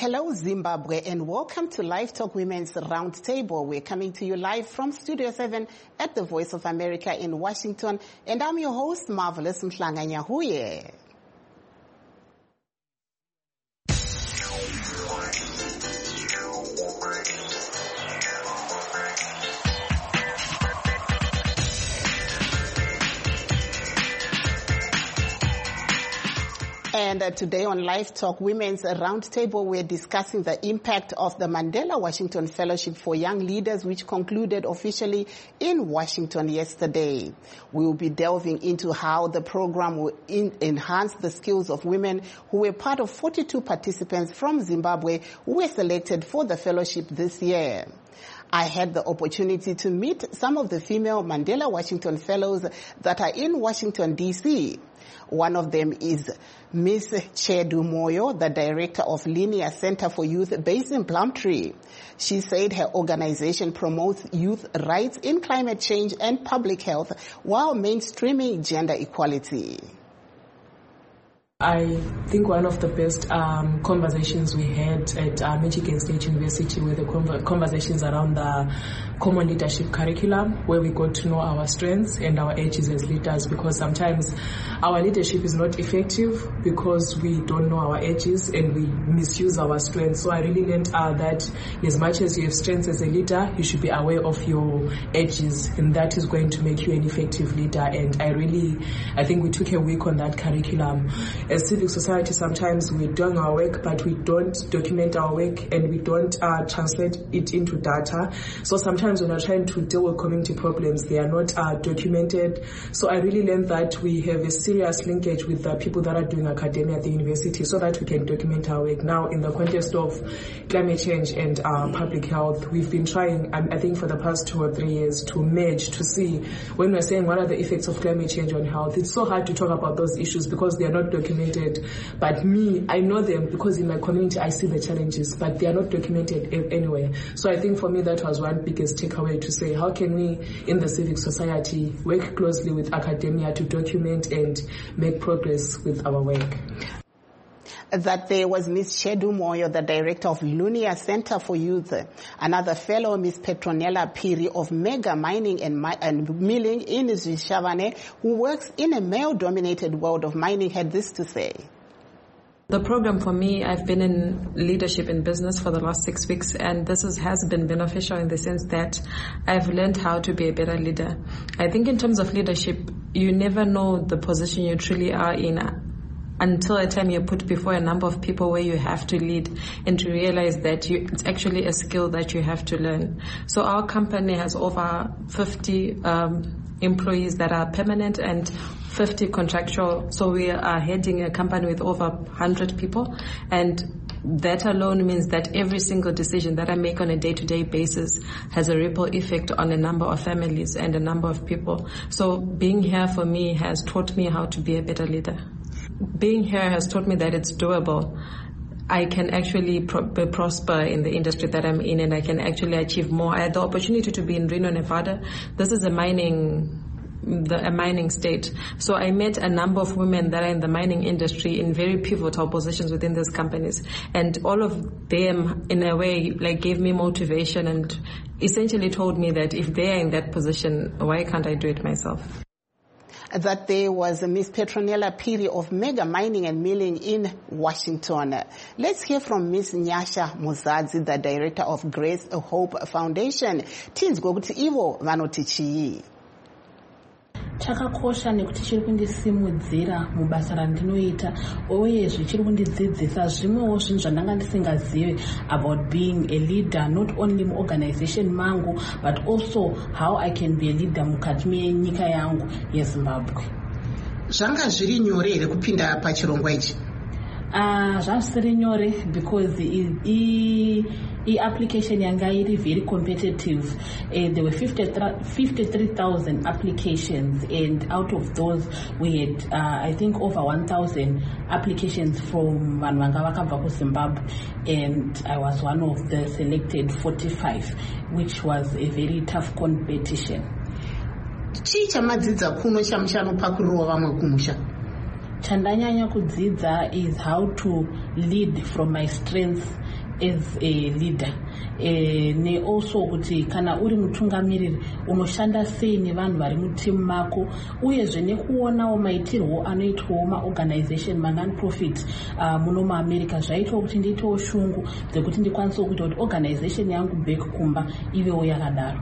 Hello Zimbabwe and welcome to Live Talk Women's Roundtable. We're coming to you live from Studio 7 at the Voice of America in Washington, and I'm your host, Marvelous Mhlanga-Nyahuye. And today on Live Talk Women's Roundtable, we're discussing the impact of the Mandela Washington Fellowship for Young Leaders, which concluded officially in Washington yesterday. We will be delving into how the program will enhance the skills of women who were part of 42 participants from Zimbabwe who were selected for the fellowship this year. I had the opportunity to meet some of the female Mandela Washington Fellows that are in Washington, D.C. One of them is Ms. Chedu Moyo, the director of Linear Center for Youth based in Plumtree. She said her organization promotes youth rights in climate change and public health while mainstreaming gender equality. I think one of the best conversations we had at Michigan State University were the conversations around the common leadership curriculum, where we got to know our strengths and our edges as leaders, because sometimes our leadership is not effective because we don't know our edges and we misuse our strengths. So I really learned that as much as you have strengths as a leader, you should be aware of your edges, and that is going to make you an effective leader. And I think we took a week on that curriculum. As civic society, sometimes we're doing our work, but we don't document our work and we don't translate it into data. So sometimes when we're trying to deal with community problems, they are not documented. So I really learned that we have a serious linkage with the people that are doing academia at the university so that we can document our work. Now, in the context of climate change and public health, we've been trying, I think for the past 2 or 3 years, to merge, to see when we're saying what are the effects of climate change on health. It's so hard to talk about those issues because they are not documented. But I know them because in my community I see the challenges, but they are not documented anywhere. So I think for me that was one biggest takeaway, to say how can we in the civic society work closely with academia to document and make progress with our work. That there was Ms. Chedu Moyo, the director of Linear Center for Youth. Another fellow, Ms. Petronella Piri of Mega Mining and Milling in Zvishavane, who works in a male-dominated world of mining, had this to say. The program for me, I've been in leadership in business for the last 6 weeks, and this has been beneficial in the sense that I've learned how to be a better leader. I think in terms of leadership, you never know the position you truly are in until a time you're put before a number of people where you have to lead, and to realize that it's actually a skill that you have to learn. So our company has over 50 employees that are permanent and 50 contractual. So we are heading a company with over 100 people, and that alone means that every single decision that I make on a day-to-day basis has a ripple effect on a number of families and a number of people. So being here for me has taught me how to be a better leader. Being here has taught me that it's doable. I can actually prosper in the industry that I'm in, and I can actually achieve more. I had the opportunity to be in Reno, Nevada. This is a mining state. So I met a number of women that are in the mining industry in very pivotal positions within these companies. And all of them, in a way, gave me motivation and essentially told me that if they are in that position, why can't I do it myself? That there was Ms. Petronella Piri of Mega Mining and Milling in Washington. Let's hear from Ms. Nyasha Muzadzi, the director of Grace Hope Foundation. Tinzwa kuti ivo vanoti chii. Chakakosha nekuti chiri kundisimudzira mubasa randinoita, uyezve chiri kundidzidzisa zvimwewo zvinhu zvandanga ndisingazivi about being a leader, not only muorganization mangu but also how I can be a leader mukati menyika yangu yeZimbabwe. Zvanga zviri nyore here kupinda pachirongwa ichi? Zvasiri nyore because application yanga iri very competitive. There were 53,000 applications, and out of those we had I think over 1,000 applications from vanhu vanga vakabva kuZimbabwe, and I was one of the selected 45, which was a very tough competition. Chii chamadzidza kuno chamushano pakurova vamwe kumusha? Chandanyanya kudzidza is how to lead from my strengths as a leader. Ne also kuti kana uri mutungamiriri unoshanda sei nevanhu vari mutimu mako, uyezve nekuonawo maitirwo anoitwawo maorganization non-profit muno muAmerica zvaitawo kuti ndiitewo shungu dzekuti ndikwanisewo kuita kuti organization yangu back kumba ivewo yakadaro.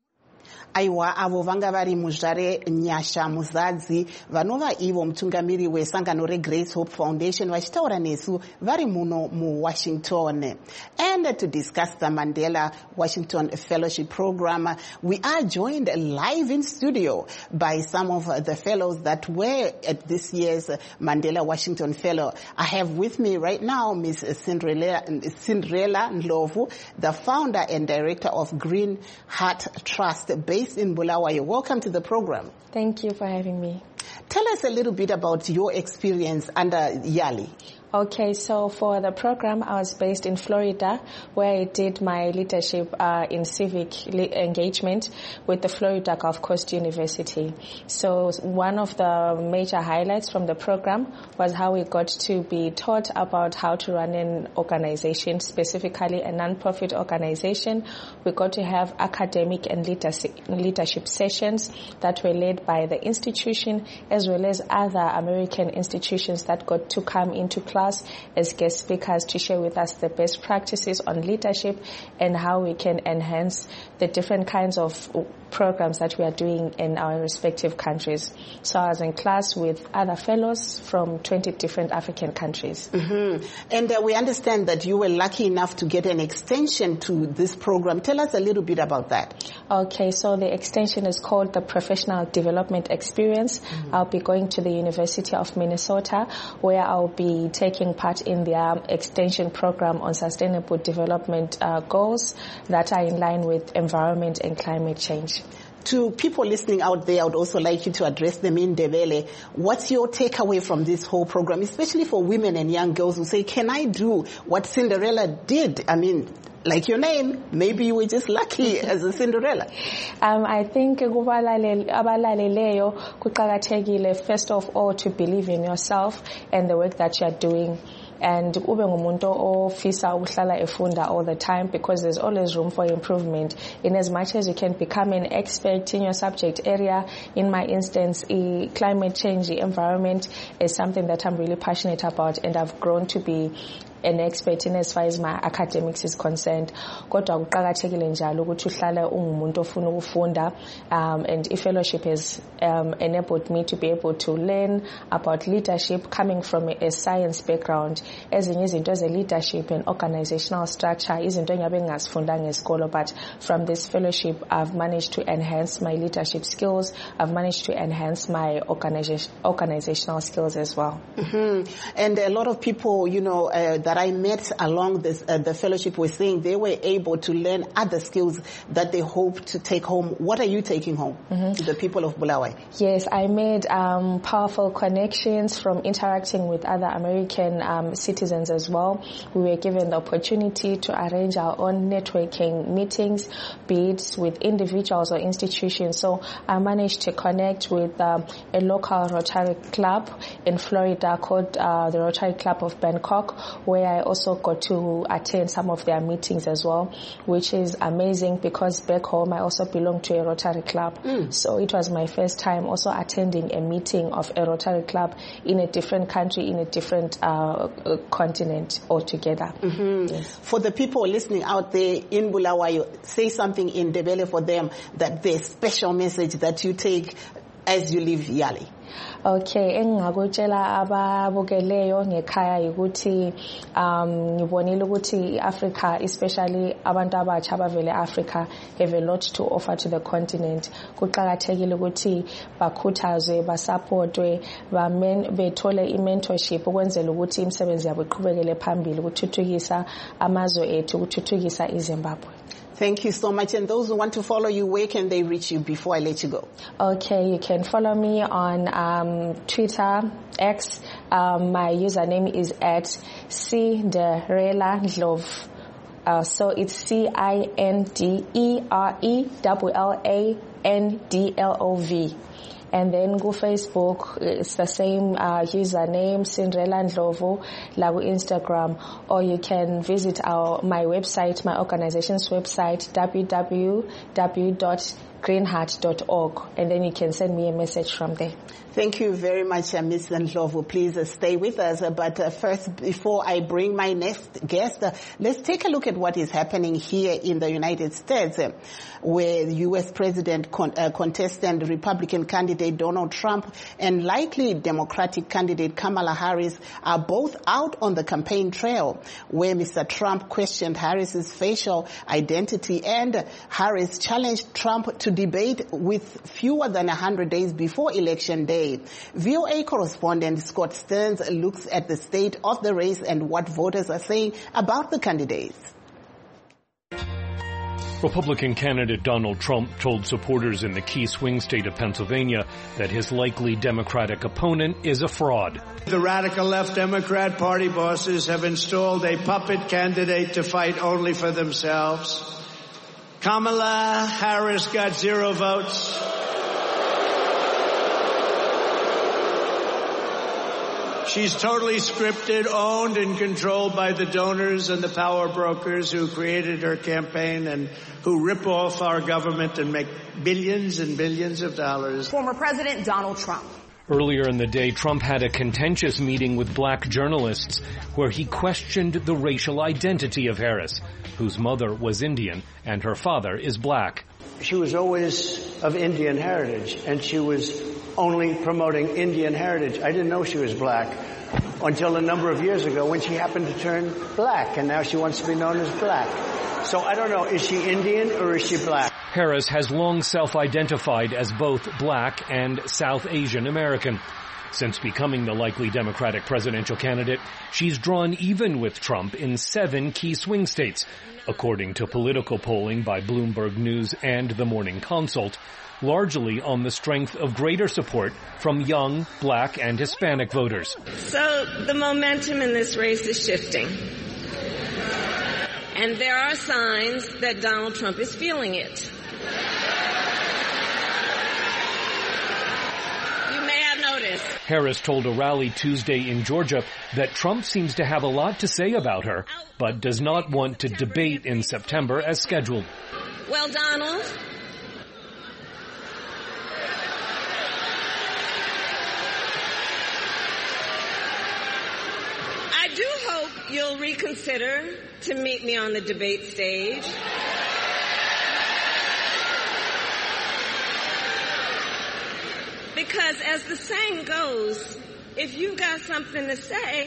Aiwa, avo vanga vari Muzvare Nyasha Muzadzi vanova ivo mutungamiri wesangano reGrace Hope Foundation vachitaura nesu vari muno muWashington. And to discuss the Mandela Washington Fellowship Program, we are joined live in studio by some of the fellows that were at this year's Mandela Washington Fellow. I have with me right now Ms. Cinderella Ndlovu, the founder and director of Green Heart Trust based in Bulawayo. Welcome to the program. Thank you for having me. Tell us a little bit about your experience under YALI. Okay, so for the program, I was based in Florida, where I did my leadership in civic engagement with the Florida Gulf Coast University. So one of the major highlights from the program was how we got to be taught about how to run an organization, specifically a non-profit organization. We got to have academic and leadership sessions that were led by the institution as well as other American institutions that got to come into class as guest speakers to share with us the best practices on leadership and how we can enhance the different kinds of programs that we are doing in our respective countries. So I was in class with other fellows from 20 different African countries. Mm-hmm. And we understand that you were lucky enough to get an extension to this program. Tell us a little bit about that. Okay, so the extension is called the Professional Development Experience. Mm-hmm. I'll be going to the University of Minnesota, where I'll be taking part in their extension program on sustainable development goals that are in line with environment and climate change. To people listening out there, I would also like you to address them in Ndebele. What's your takeaway from this whole program, especially for women and young girls who say, can I do what Cinderella did? I mean, like your name, maybe you were just lucky as a Cinderella. I think abalaleleyo kuqakathekile first of all to believe in yourself and the work that you are doing. And ube ngumuntu ofisa ukuhlala efunda all the time, because there's always room for improvement. In as much as you can become an expert in your subject area, in my instance, climate change, the environment is something that I'm really passionate about, and I've grown to be an expert in as far as my academics is concerned. Kodwa kuqakathekile njalo ukuthi uhlale ungumuntu ofuna ukufunda, and i-fellowship has enabled me to be able to learn about leadership coming from a science background. Ezinye izinto ze leadership and organizational structure izinto engabe ngazifundanga esikolo, but from this fellowship I've managed to enhance my leadership skills. I've managed to enhance my organizational skills as well. Mm-hmm. And a lot of people, that I met along this the fellowship were saying they were able to learn other skills that they hope to take home. What are you taking home to the people of Bulawayo? Yes, I made powerful connections from interacting with other American citizens as well. We were given the opportunity to arrange our own networking meetings, be it with individuals or institutions. So I managed to connect with a local Rotary Club in Florida called the Rotary Club of Bangkok, where I also got to attend some of their meetings as well, which is amazing because back home I also belong to a Rotary Club. So it was my first time also attending a meeting of a Rotary Club in a different country, in a different continent altogether. Mm-hmm. Yes. For the people listening out there in Bulawayo, say something in Ndebele for them, that there's special message that you take as you leave YALI. Okay, engingakutshela ababukeleyo ngekhaya ukuthi ngibonile ukuthi Africa, especially abantu abatsha abavele Africa, have a lot to offer to the continent. Kuqakathekile ukuthi bakhuthazwe, basupportwe, bethole i-mentorship ukwenzela ukuthi imisebenzi yabo iqhubekele phambili ukuthuthukisa amazwe ethu, ukuthuthukisa iZimbabwe. Thank you so much. And those who want to follow you, where can they reach you before I let you go? Okay, you can follow me on Twitter, X. My username is @Cinderella Ndlovu. So it's CINDERELLANDLOV. And then go Facebook, it's the same username, Cinderella Ndlovu, lagu Instagram, or you can visit my website, my organization's website, www.greenheart.org, and then you can send me a message from there. Thank you very much, Ms. Ndlovu. Please stay with us. But first, before I bring my next guest, let's take a look at what is happening here in the United States, where U.S. President contestant Republican candidate Donald Trump and likely Democratic candidate Kamala Harris are both out on the campaign trail, where Mr. Trump questioned Harris's facial identity and Harris challenged Trump to debate with fewer than 100 days before Election Day. VOA correspondent Scott Stearns looks at the state of the race and what voters are saying about the candidates. Republican candidate Donald Trump told supporters in the key swing state of Pennsylvania that his likely Democratic opponent is a fraud. The radical left Democrat Party bosses have installed a puppet candidate to fight only for themselves. Kamala Harris got 0 votes. She's totally scripted, owned, and controlled by the donors and the power brokers who created her campaign and who rip off our government and make billions and billions of dollars. Former President Donald Trump. Earlier in the day, Trump had a contentious meeting with black journalists where he questioned the racial identity of Harris, whose mother was Indian and her father is black. She was always of Indian heritage, and she was only promoting Indian heritage. I didn't know she was black until a number of years ago when she happened to turn black, and now she wants to be known as black. So I don't know, is she Indian or is she black? Harris has long self-identified as both black and South Asian American. Since becoming the likely Democratic presidential candidate, she's drawn even with Trump in 7 key swing states, according to political polling by Bloomberg News and The Morning Consult, largely on the strength of greater support from young, black, and Hispanic voters. So the momentum in this race is shifting. And there are signs that Donald Trump is feeling it. You may have noticed. Harris told a rally Tuesday in Georgia that Trump seems to have a lot to say about her, but does not want to debate in September as scheduled. Well, Donald, I do hope you'll reconsider to meet me on the debate stage. Because as the saying goes, if you've got something to say, say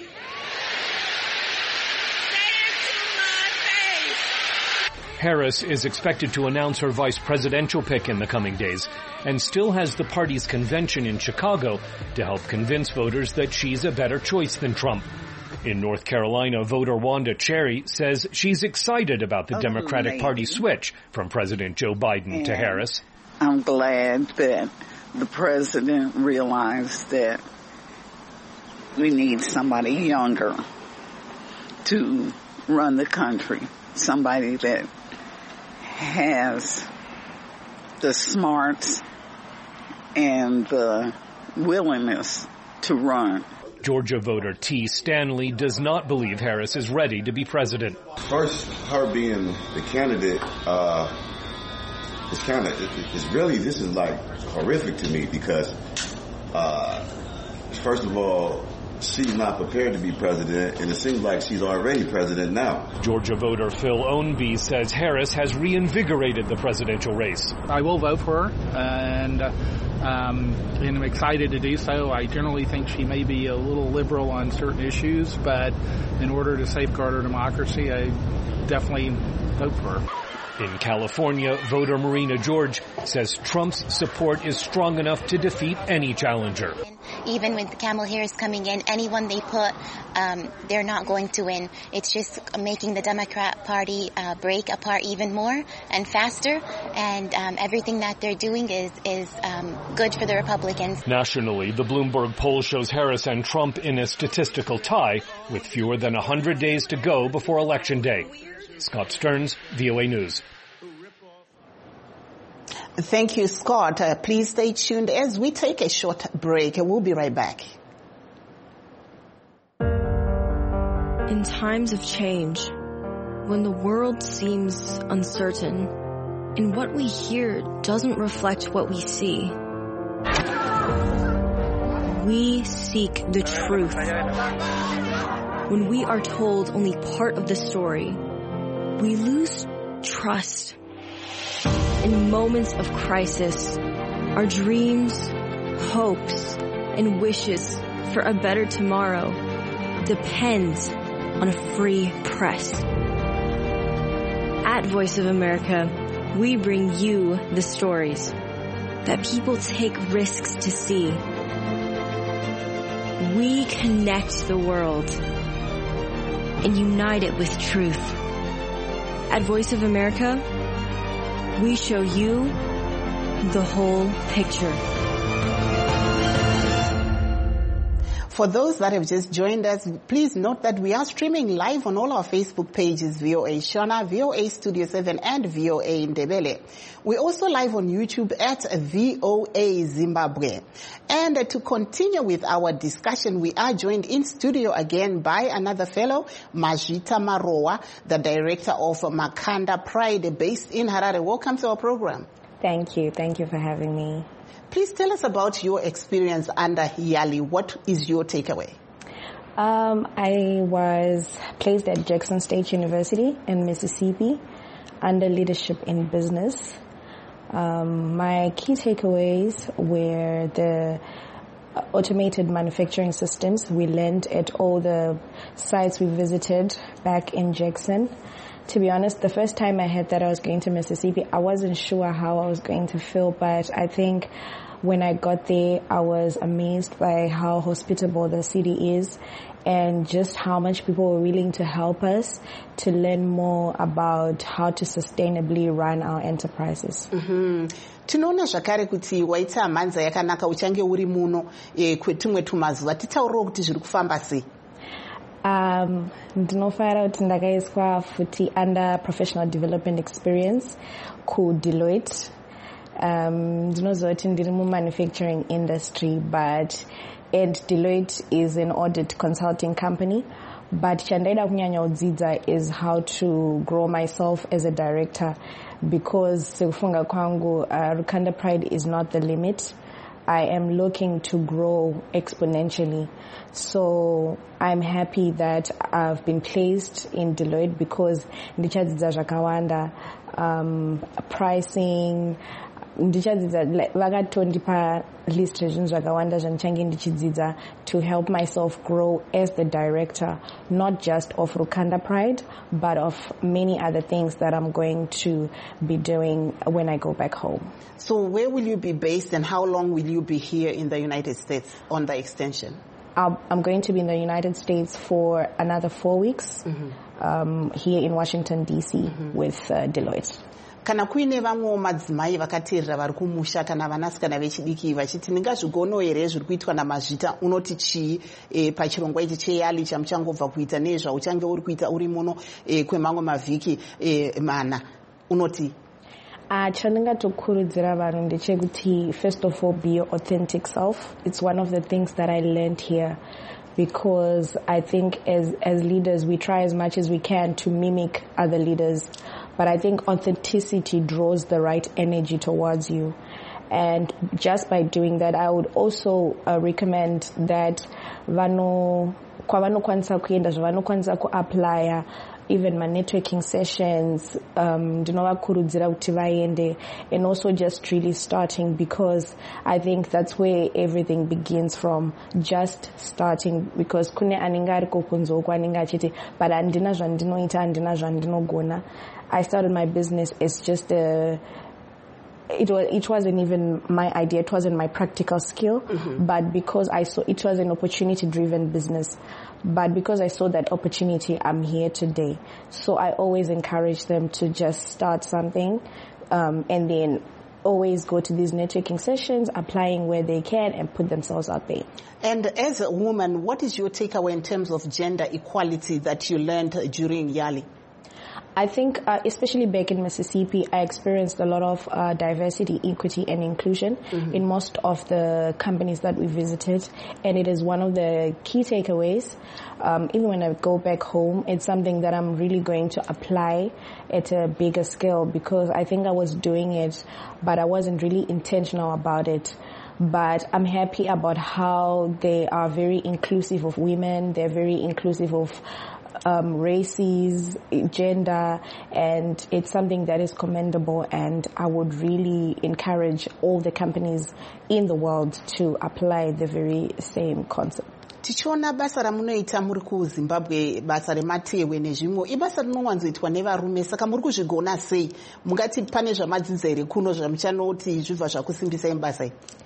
it to my face. Harris is expected to announce her vice presidential pick in the coming days and still has the party's convention in Chicago to help convince voters that she's a better choice than Trump. In North Carolina, voter Wanda Cherry says she's excited about the Democratic Party switch from President Joe Biden to Harris. I'm glad that the president realized that we need somebody younger to run the country, somebody that has the smarts and the willingness to run. Georgia voter T. Stanley does not believe Harris is ready to be president. First, her being the candidate, this is like horrific to me because, first of all, she's not prepared to be president, and it seems like she's already president now. Georgia voter Phil Ownby says Harris has reinvigorated the presidential race. I will vote for her, and I'm excited to do so. I generally think she may be a little liberal on certain issues, but in order to safeguard our democracy, I definitely vote for her. In California, voter Marina George says Trump's support is strong enough to defeat any challenger. Even with Kamala Harris coming in, anyone they put, they're not going to win. It's just making the Democrat Party break apart even more and faster, and everything that they're doing is good for the Republicans. Nationally, the Bloomberg poll shows Harris and Trump in a statistical tie with fewer than 100 days to go before Election Day. Scott Stearns, VOA News. Thank you, Scott. Please stay tuned as we take a short break. We'll be right back. In times of change, when the world seems uncertain and what we hear doesn't reflect what we see, we seek the truth. When we are told only part of the story, we lose trust. In moments of crisis, our dreams, hopes, and wishes for a better tomorrow depends on a free press. At Voice of America, we bring you the stories that people take risks to see. We connect the world and unite it with truth. At Voice of America, we show you the whole picture. For those that have just joined us, please note that we are streaming live on all our Facebook pages, VOA Shona, VOA Studio 7, and VOA Ndebele. We're also live on YouTube at VOA Zimbabwe. And to continue with our discussion, we are joined in studio again by another fellow, Majita Marowa, the director of Makanda Pride based in Harare. Welcome to our program. Thank you. Thank you for having me. Please tell us about your experience under Yali. What is your takeaway? I was placed at Jackson State University in Mississippi under leadership in business. My key takeaways were the automated manufacturing systems we learned at all the sites we visited back in Jackson. To be honest, the first time I heard that I was going to Mississippi, I wasn't sure how I was going to feel, but I think when I got there, I was amazed by how hospitable the city is and just how much people were willing to help us to learn more about how to sustainably run our enterprises. Tinoona zvakare kuti waita mhanza yakanaka uchange uri muno kwetumwe tumazuva titauriro kuti zviri kufamba sei. Ndinofarira kuti ndakaiswa futi under professional development experience ku Deloitte. Ndinoziva kuti ndiri manufacturing industry, but Deloitte is an audit consulting company. But chandaida kunyanya udzidza is how to grow myself as a director, because sekufunga kwangu Rukanda Pride is not the limit. I am looking to grow exponentially. So I'm happy that I've been placed in Deloitte because ndichadzidza zvakawanda, pricing, ndichadzidza vakatondipa list rezvinhu zvakawanda zvandichange ndichidzidza to help myself grow as the director, not just of Rukanda Pride, but of many other things that I'm going to be doing when I go back home. So where will you be based and how long will you be here in the United States on the extension? I'm going to be in the United States for another 4 weeks, here in Washington, D.C. with Deloitte. Kana kuine vamwe madzimai vakateerera vari kumusha kana vanasikana vechidiki vachiti ndingazvigono here zviri kuitwa naMazvita, unoti chii pachirongwa ichi cheYali chamuchangobva kuita nezvauchange uri kuita uri muno kwemamwe mavhiki mana, unoti? Chandingatokurudzira vanhu ndechekuti first of all, be your authentic self. It's one of the things that I learned here, because I think as leaders we try as much as we can to mimic other leaders, but I think authenticity draws the right energy towards you. And just by doing that, I would also recommend that kwavanokwanisa kuenda zvavanokwanisa kuaplya, even my networking sessions, ndinovakurudzira kuti vaende, and also just really starting, because I think that's where everything begins from, just starting, because kune anenge ariko kunzoko anenge achiti but handina zvandinoita, handina zvandinogona. I started my business as just it wasn't even my idea, it wasn't my practical skill, but because I saw it was an opportunity-driven business. But because I saw that opportunity, I'm here today. So I always encourage them to just start something, and then always go to these networking sessions, applying where they can, and put themselves out there. And as a woman, what is your takeaway in terms of gender equality that you learned during Yali? I think, especially back in Mississippi, I experienced a lot of diversity, equity, and inclusion in most of the companies that we visited, and it is one of the key takeaways. Even when I go back home, it's something that I'm really going to apply at a bigger scale, because I think I was doing it, but I wasn't really intentional about it. But I'm happy about how they are very inclusive of women, they're very inclusive of races, gender, and it's something that is commendable, and I would really encourage all the companies in the world to apply the very same concept. Tichiona basa ramunoita muri kuZimbabwe, basa rematehwe nezvimwe, ibasa rinowanzoitwa nevarume, saka muri kuzvigona sei? Mungati pane zvamadzidza here kuno zvamuchanoti zvibva zvakusimbisai basa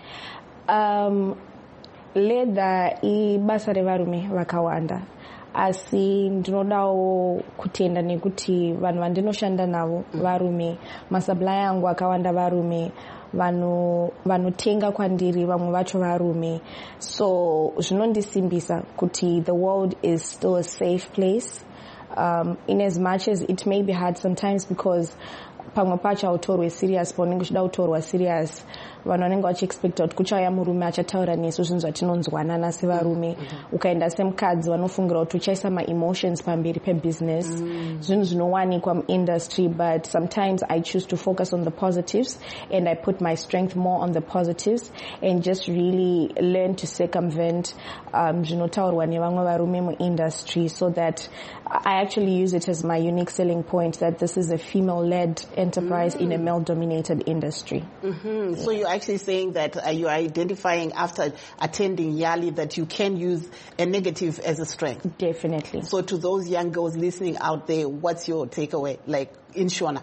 iri? Leda ibasa revarume vakawanda, asi ndinodawo kutenda nekuti vanhu vandinoshanda navo varume, masupplier angu akawanda varume, vanotenga kwandiri vamwe vacho varume, so zvinondisimbisa kuti the world is still a safe place, in as much as it may be hard sometimes, because pamwe pacho hautorwe serious paunenge uchida kutorwa serious, vanhu vanenge vachiexpecta kuti kuchauya murume achataura nesu zvinhu zvatinonzwanana sevarume, ukaenda semukadzi vanofungira kuti uchaisa ma-emotions pamberi pebusiness, zvinhu zvinowanikwa muindustry, but sometimes I choose to focus on the positives and I put my strength more on the positives and just really learn to circumvent zvinotaurwa nevamwe varume muindustry, so that I actually use it as my unique selling point that this is a female-led enterprise in a male-dominated industry. So you're actually saying that you're identifying after attending YALI that you can use a negative as a strength. Definitely. So to those young girls listening out there, what's your takeaway? Like in Shona?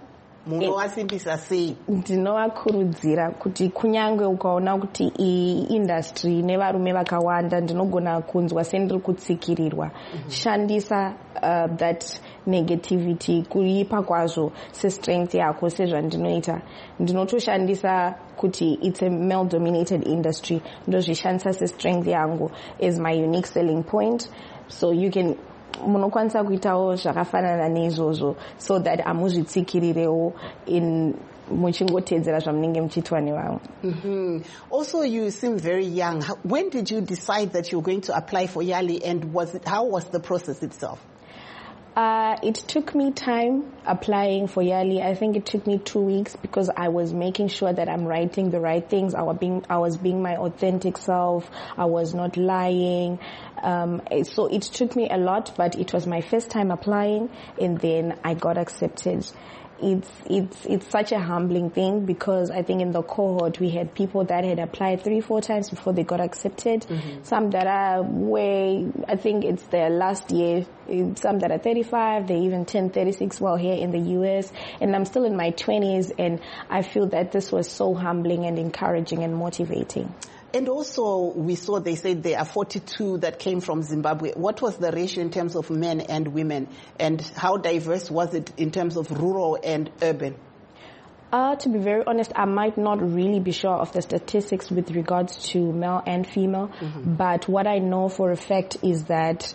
Ndinovakurudzira kuti kunyange ukaona kuti iyi industry nevarume vakawanda ndinogona kunzwa sendiri kutsikirirwa, shandisa that negativity kuipa kwazvo se-strength yako sezvandinoita. Ndinotoshandisa kuti it's a male-dominated industry, ndozvishandisa se-strength yangu as my unique selling point, so you can munokwanisa kuitawo zvakafanana neizvozvo, so that amuzvitsikirirewo in muchingotedzera zvamunenge muchiitwa nevamwe. Also, you seem very young. When did you decide that you were going to apply for YALI, and how was the process itself? It took me time applying for YALI. I think it took me 2 weeks, because I was making sure that I'm writing the right things. I was being my authentic self. I was not lying. So it took me a lot, but it was my first time applying, and then I got accepted. It's such a humbling thing, because I think in the cohort we had people that had applied 3-4 times before they got accepted. Some that are I think it's their last year. Some that are 35, they even turned 36 while here in the US, and I'm still in my 20s, and I feel that this was so humbling and encouraging and motivating. And also, we saw they said there are 42 that came from Zimbabwe. What was the ratio in terms of men and women, and how diverse was it in terms of rural and urban? To be very honest, I might not really be sure of the statistics with regards to male and female, but what I know for a fact is that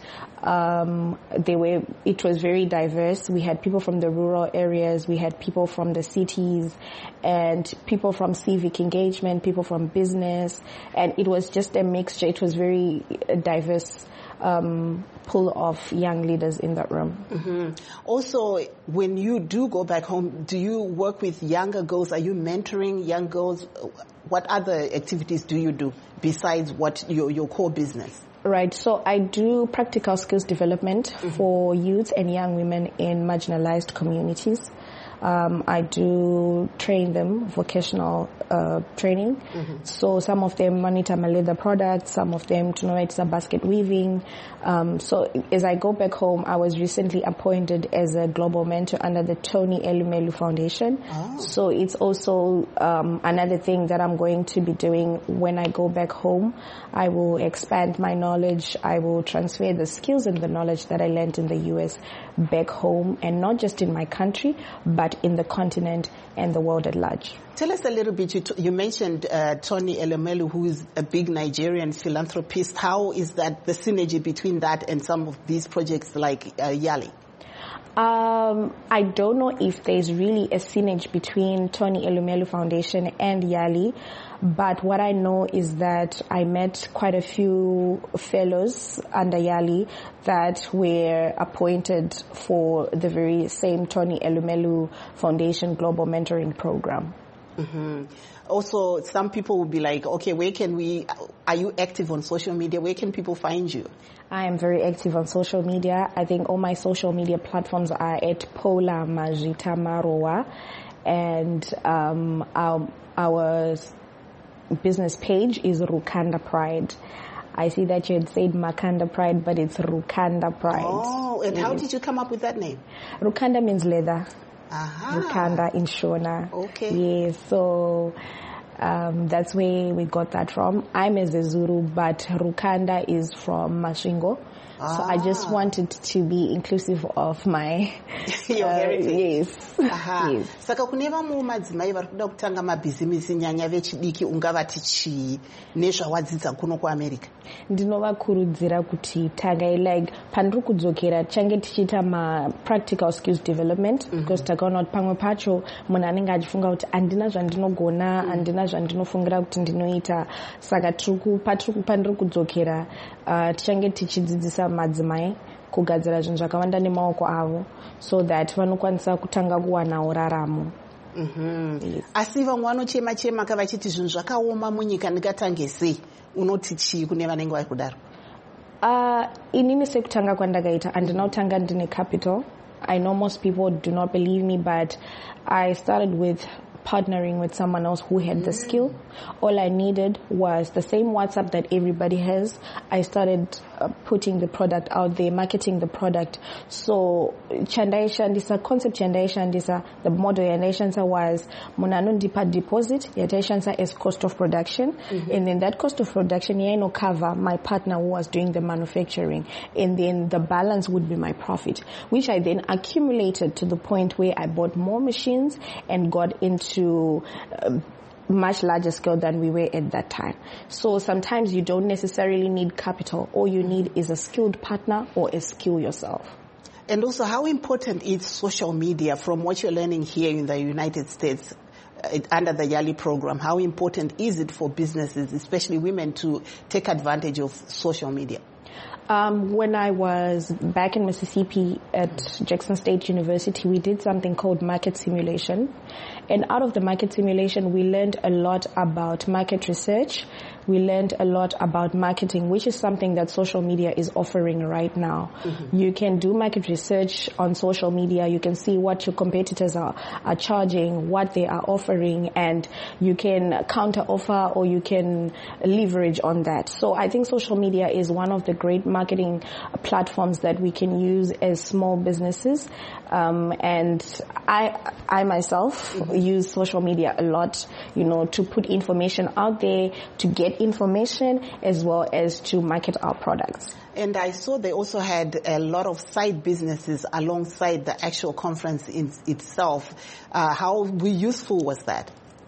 it was very diverse. We had people from the rural areas, we had people from the cities, and people from civic engagement, people from business, and it was just a mixture. It was very diverse pool of young leaders in that room. Also, when you do go back home, do you work with younger girls? Are you mentoring young girls? What other activities do you do besides what your core business? Right, so I do practical skills development for youth and young women in marginalized communities. I do train them, vocational training. So some of them monitor my leather products, some of them to know it's a basket weaving. So as I go back home, I was recently appointed as a global mentor under the Tony Elumelu Foundation. So it's also another thing that I'm going to be doing when I go back home. I will expand my knowledge. I will transfer the skills and the knowledge that I learned in the US back home, and not just in my country, but in the continent and the world at large. Tell us a little bit, you mentioned Tony Elumelu, who is a big Nigerian philanthropist. How is that, the synergy between that and some of these projects like YALI? I don't know if there's really a synergy between Tony Elumelu Foundation and YALI, but what I know is that I met quite a few fellows under YALI that were appointed for the very same Tony Elumelu Foundation Global Mentoring Program. Mm-hmm. Also, some people will be like, okay, are you active on social media? Where can people find you? I am very active on social media. I think all my social media platforms are at Paula Majita Marowa, and our business page is Rukanda Pride. I see that you had said Makanda Pride, but it's Rukanda Pride. Oh, and how did you come up with that name? Rukanda means leather. Aha. Rukanda in Shona. Okay. Yes, so that's where we got that from. I'm a Zezuru, but Rukanda is from Masvingo. So I just wanted to be inclusive of my your heritage. Yes. Aha. Yes. Saka kune vamwe madzimai vari kuda kutanga mabhizimisi nyanya vechidiki ungavati chii nezvawadzidza kuno kuAmerica? Ndinovakurudzira kuti tagai like pandiri kudzokera change tichiita practical skills development because takaona kuti pamwe pacho munhu anenge achifunga kuti handina zvandinogona handina zvandinofungira kuti ndinoita saka pandiri kudzokera tichange tichidzidzisa madzimai kugadzira zvinhu zvakawanda nemaoko avo so that vanokwanisa kutanga kuwanawo raramo. Yes. Asi vamwe vanochema ka vachiti zvinhu zvakaoma munyika ndingatange sei? Unoti chii kune vanenge vari kudaro? Inini sekutanga kwandakaita handina kutanga ndine capital. I know most people do not believe me, but I started with partnering with someone else who had the skill. All I needed was the same WhatsApp that everybody has. I started putting the product out there, marketing the product. So Chandai Shandisa, concept Chandai Shandisa, the model Chandai Shandisa was Munanun Dipa deposit, Chandai Shandisa as cost of production. And then that cost of production, no cover my partner who was doing the manufacturing. And then the balance would be my profit, which I then accumulated to the point where I bought more machines and got into much larger scale than we were at that time. So sometimes you don't necessarily need capital. All you need is a skilled partner or a skill yourself. And also, how important is social media from what you're learning here in the United States under the YALI program? How important is it for businesses, especially women, to take advantage of social media? When I was back in Mississippi at Jackson State University, we did something called market simulation. And out of the market simulation, we learned a lot about market research. We learned a lot about marketing, which is something that social media is offering right now. You can do market research on social media. You can see what your competitors are charging, what they are offering, and you can counter offer or you can leverage on that. So I think social media is one of the great marketing platforms that we can use as small businesses. And I myself use social media a lot, to put information out there, to get information, as well as to market our products. And I saw they also had a lot of side businesses alongside the actual conference itself. How useful was that?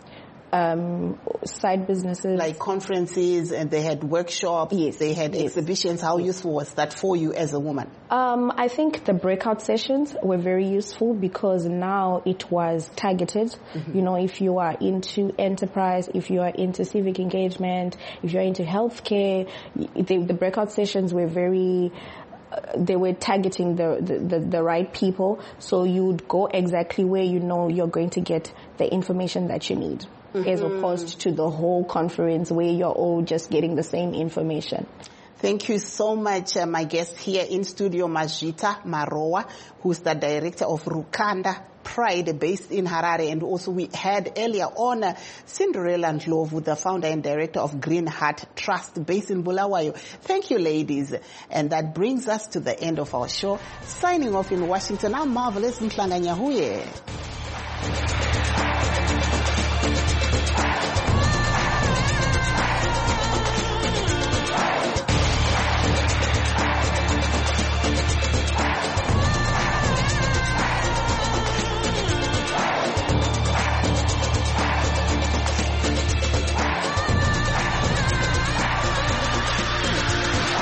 Side businesses like conferences, and they had workshops. Yes, they had exhibitions. How useful was that for you as a woman? I think the breakout sessions were very useful because now it was targeted. If you are into enterprise, if you are into civic engagement, if you're into healthcare, the breakout sessions were very they were targeting the right people, so you'd go exactly where you're going to get the information that you need. As opposed to the whole conference where you're all just getting the same information. Thank you so much, my guest here in studio, Majita Marowa, who's the director of Rukanda Pride based in Harare. And also we had earlier on Cinderella Ndlovu, the founder and director of Green Heart Trust based in Bulawayo. Thank you, ladies. And that brings us to the end of our show. Signing off in Washington, I'm Marvelous Mhlanga Nyahuye.